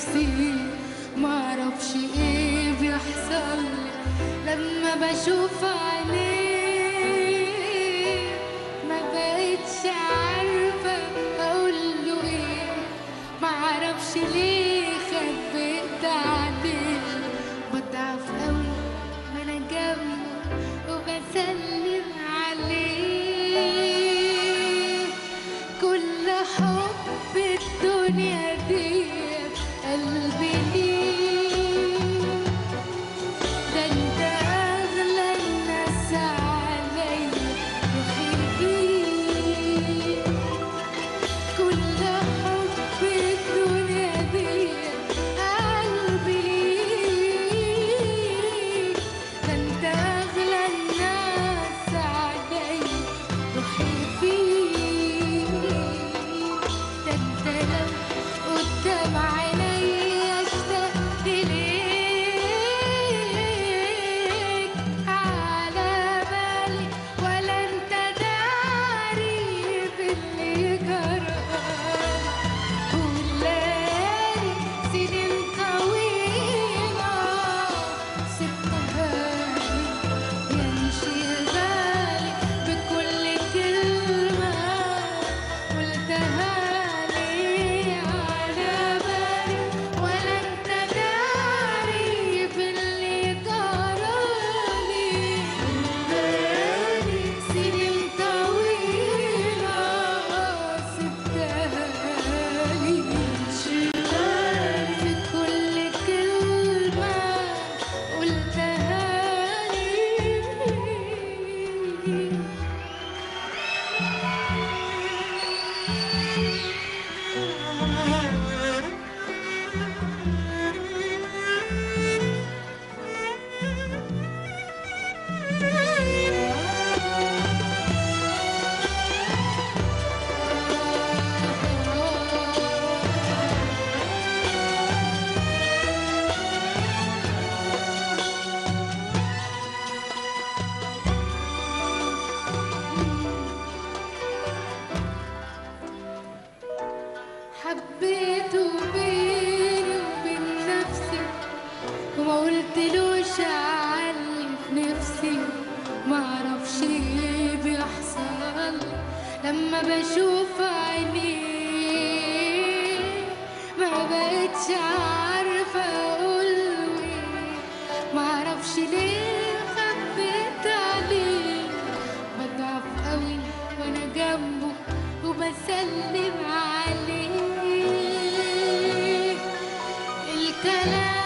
نفسي، معرفش ايه بيحصل لما بشوف عينيه. ما بقتش عارفة اقوله ايه، معرفش ليه خبيت عليه. بضعف قوي وانا جنبه وبسلم عليه. كل حب الدنيا دي قلبي ليه، ده انت اغلى الناس عليا روحي فيك. كل حب الدنيا دي قلبي ليك، ده انت اغلى الناس عليا روحي فيك. ده انت لو قدام عينيا اشتقت ليك، على بالي ولا انت داري باللي جرالي. والليالي سنين طويلة سبتها لي يمشي بالي بكل كلمة قلتها لي. على بالي ولا انت داري باللي جرالي. والليالي سنين طويلة سبتها لي يمشي بالي بكل كلمة قلتها لي. حبيته بيني وبين نفسي وما قلتلوش عني في نفسي. معرفش ايه بيحصل لما بشوف عينيه. ما بقتش عارفة اقوله ايه، معرفش ليه خبيت عليه. بضعف قوي وانا جنبه وبسلم عليه. الكلام